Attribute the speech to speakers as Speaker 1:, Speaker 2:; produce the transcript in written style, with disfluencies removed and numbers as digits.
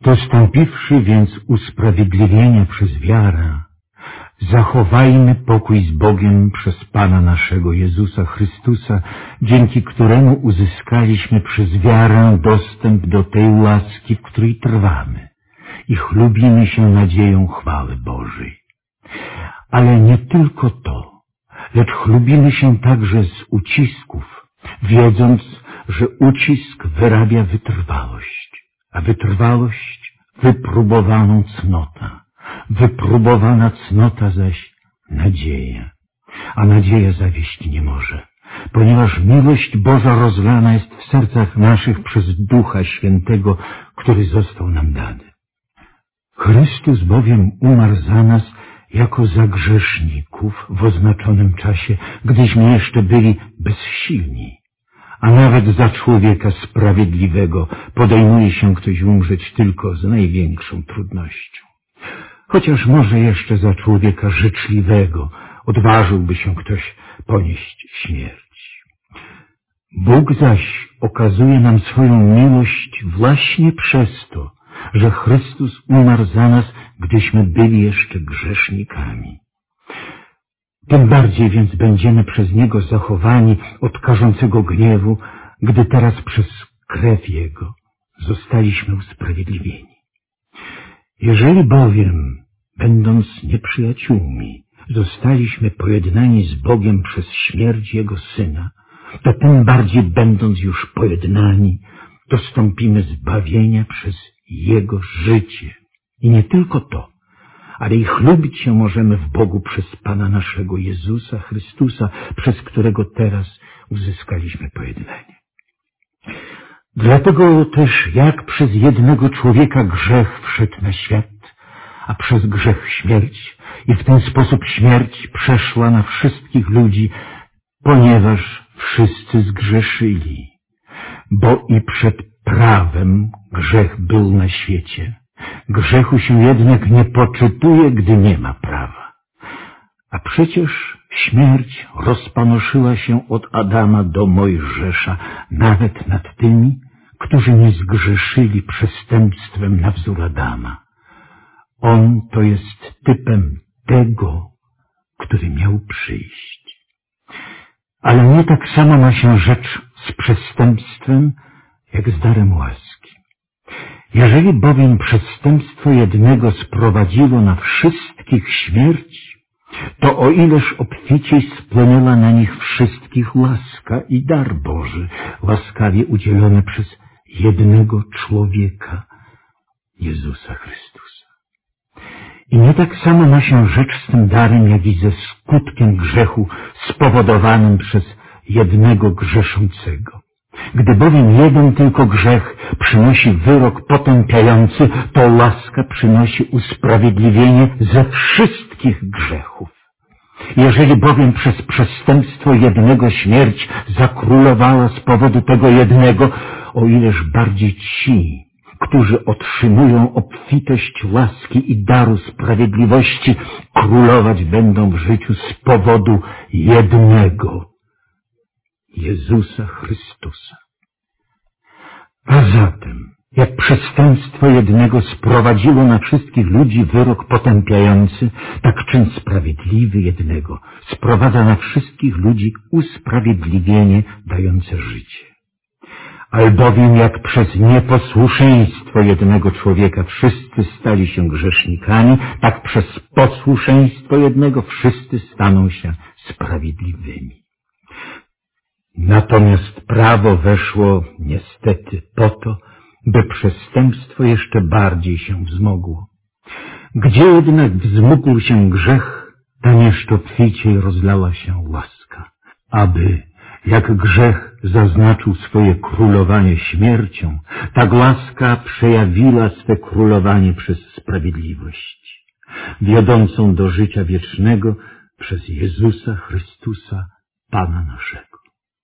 Speaker 1: Dostąpiwszy więc usprawiedliwienia przez wiarę, zachowajmy pokój z Bogiem przez Pana naszego Jezusa Chrystusa, dzięki któremu uzyskaliśmy przez wiarę dostęp do tej łaski, w której trwamy i chlubimy się nadzieją chwały Bożej. Ale nie tylko to, lecz chlubimy się także z ucisków, wiedząc, że ucisk wyrabia wytrwałość, a wytrwałość wypróbowaną cnota, wypróbowana cnota zaś nadzieja, a nadzieja zawieść nie może, ponieważ miłość Boża rozlana jest w sercach naszych przez Ducha Świętego, który został nam dany. Chrystus bowiem umarł za nas jako za grzeszników w oznaczonym czasie, gdyśmy jeszcze byli bezsilni. A nawet za człowieka sprawiedliwego podejmuje się ktoś umrzeć tylko z największą trudnością. Chociaż może jeszcze za człowieka życzliwego odważyłby się ktoś ponieść śmierć. Bóg zaś okazuje nam swoją miłość właśnie przez to, że Chrystus umarł za nas, gdyśmy byli jeszcze grzesznikami. Tym bardziej więc będziemy przez Niego zachowani od karzącego gniewu, gdy teraz przez krew Jego zostaliśmy usprawiedliwieni. Jeżeli bowiem, będąc nieprzyjaciółmi, zostaliśmy pojednani z Bogiem przez śmierć Jego Syna, to tym bardziej będąc już pojednani, dostąpimy zbawienia przez Jego życie. I nie tylko to, ale i chlubić się możemy w Bogu przez Pana naszego Jezusa Chrystusa, przez którego teraz uzyskaliśmy pojednanie. Dlatego też jak przez jednego człowieka grzech wszedł na świat, a przez grzech śmierć, i w ten sposób śmierć przeszła na wszystkich ludzi, ponieważ wszyscy zgrzeszyli. Bo i przed prawem grzech był na świecie. Grzechu się jednak nie poczytuje, gdy nie ma prawa. A przecież śmierć rozpanoszyła się od Adama do Mojżesza, nawet nad tymi, którzy nie zgrzeszyli przestępstwem na wzór Adama. On to jest typem tego, który miał przyjść. Ale nie tak samo ma się rzecz z przestępstwem, jak z darem łaski. Jeżeli bowiem przestępstwo jednego sprowadziło na wszystkich śmierć, to o ileż obficiej spłynęła na nich wszystkich łaska i dar Boży, łaskawie udzielony przez jednego człowieka, Jezusa Chrystusa. I nie tak samo ma się rzecz z tym darem, jak i ze skutkiem grzechu spowodowanym przez jednego grzeszącego. Gdy bowiem jeden tylko grzech przynosi wyrok potępiający, to łaska przynosi usprawiedliwienie ze wszystkich grzechów. Jeżeli bowiem przez przestępstwo jednego śmierć zakrólowała z powodu tego jednego, o ileż bardziej ci, którzy otrzymują obfitość łaski i daru sprawiedliwości, królować będą w życiu z powodu jednego, Jezusa Chrystusa. A zatem, jak przestępstwo jednego sprowadziło na wszystkich ludzi wyrok potępiający, tak czyn sprawiedliwy jednego sprowadza na wszystkich ludzi usprawiedliwienie dające życie. Albowiem jak przez nieposłuszeństwo jednego człowieka wszyscy stali się grzesznikami, tak przez posłuszeństwo jednego wszyscy staną się sprawiedliwymi. Natomiast prawo weszło niestety po to, by przestępstwo jeszcze bardziej się wzmogło. Gdzie jednak wzmógł się grzech, tam jeszcze obficiej rozlała się łaska, aby, jak grzech zaznaczył swoje królowanie śmiercią, tak łaska przejawiła swe królowanie przez sprawiedliwość, wiodącą do życia wiecznego przez Jezusa Chrystusa, Pana naszego.